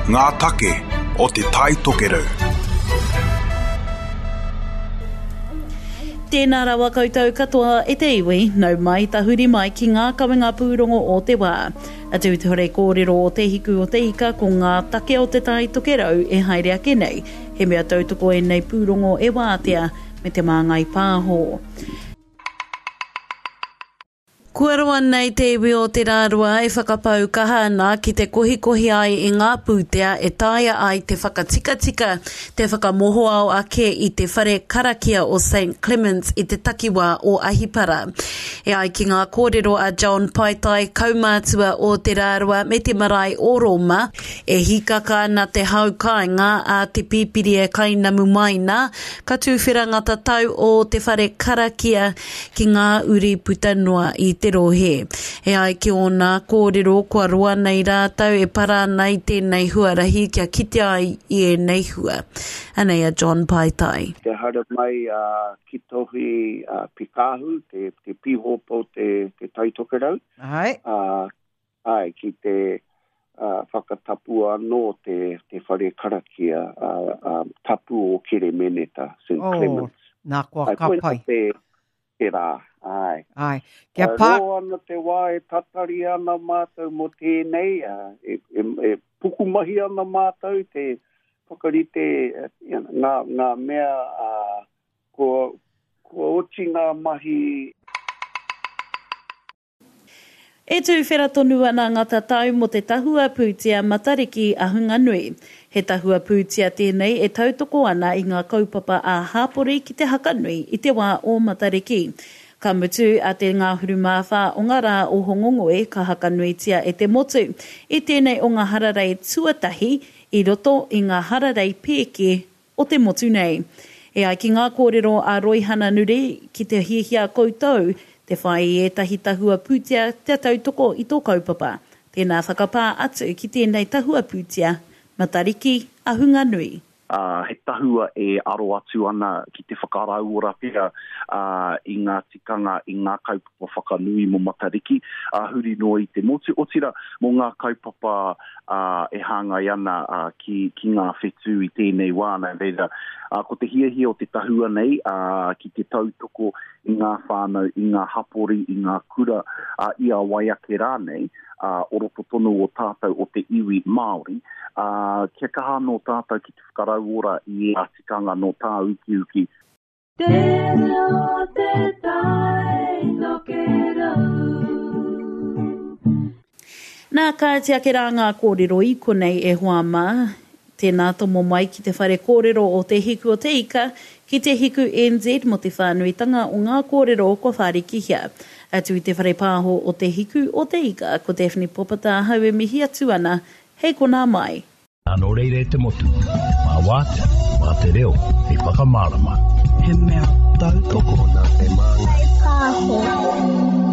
ngā take o te tai tokerau. Tēnā rawa koutou katoa e te iwi, nau mai tahuri mai ki ngā kawenga pūrongo o te wā. A te hore kōrero o te hiku o te ika ko ngā take o te tai tokerau e haere ake nei. He mea tautoko e nei pūrongo e wātea me te māngai pāho. Kua roa nei te iwi o te rārua e whakapau kaha ana ki te kohi ai i ngā pūtea e tāia ai te whakatika, te whakamoho au ake i te whare karakia o St. Clements i te takiwā o Ahipara. E ai ki ngā kōrero a John Paitai, kaumātua o te rārua me te marae o Roma, e hikaka na te haukainga a te pīpiri e kainamu maina, ka tūwhirangata tau o te whare karakia ki ngā uri putanua i te rohe. E ai ki ona kōrero kua roa nei rātau e para nei tēnei huarahi kia kite ai i e nei hua. Anei a John Paitai. Te hara mai ki tohi pikahu, te pihopo te taitokerau. Ai. Ai, ki te whakatapua anō te whare karakia tapu o Keremeneta, St. Clements. Nā kua kapai. Te rā. Ai. Ai. Roa ana te wā e tatari ana mātou mo tēnei, e pukumahi ana mātou, te whakarite ngā mea ko oti ngā mahi. E tū whera tonu ana ngā tatau mo te tahua pūtia Matariki a Hunganui. He tahua pūtia tēnei e tautoko ana i ngā kaupapa a Hapori ki te Hakanui i te wā o Matariki. Ka mutu a te ngāhuru māwha o ngā rā o Hongongoe ka hakanuitia e te motu i tēnei o ngā hararei tuatahi i roto i ngā hararei pēke o te motu nei. E ai ki ngā kōrero a Roihana Nuri ki te hiahia koutou, te whai e tahi tahua pūtia te tautoko i tō kaupapa. Tēnā whakapā atu ki tēnei tahua pūtia Matariki a Hunganui. He tahua e aro atu ana ki te whakarauora pia i ngā tikanga, i ngā kaupapa whakanui mo Matariki, huri no i te motu otira mo ngā kaupapa e hāngai ana ki ngā whetū i tēnei wāna. Reira, ko te hiahia o te tahua nei, ki te tautoko i ngā whānau, i ngā hapori, i ngā kura, i a waiake rānei, oroto tonu o tātou o te iwi Māori, kia kaha no tātou ki te whakarauora i a tikanga no tā uki. Tēne o te tai tokerau. Nā kātia ke rā ngā kōrero i konei e hoa mā, tēnā tomo mai ki te whare kōrero o te hiku o te ika, ki te hiku NZ mo te whānuitanga o ngā kōrero ko whāriki hia. Atu i te whare pāho o te hiku o te ika, ko Daphne Popata hau e mihi atu ana, hei kona mai. Ano reire te motu, mā wātea, mā te reo, hei whakamārama. He mea tautoko na te māngai pāho.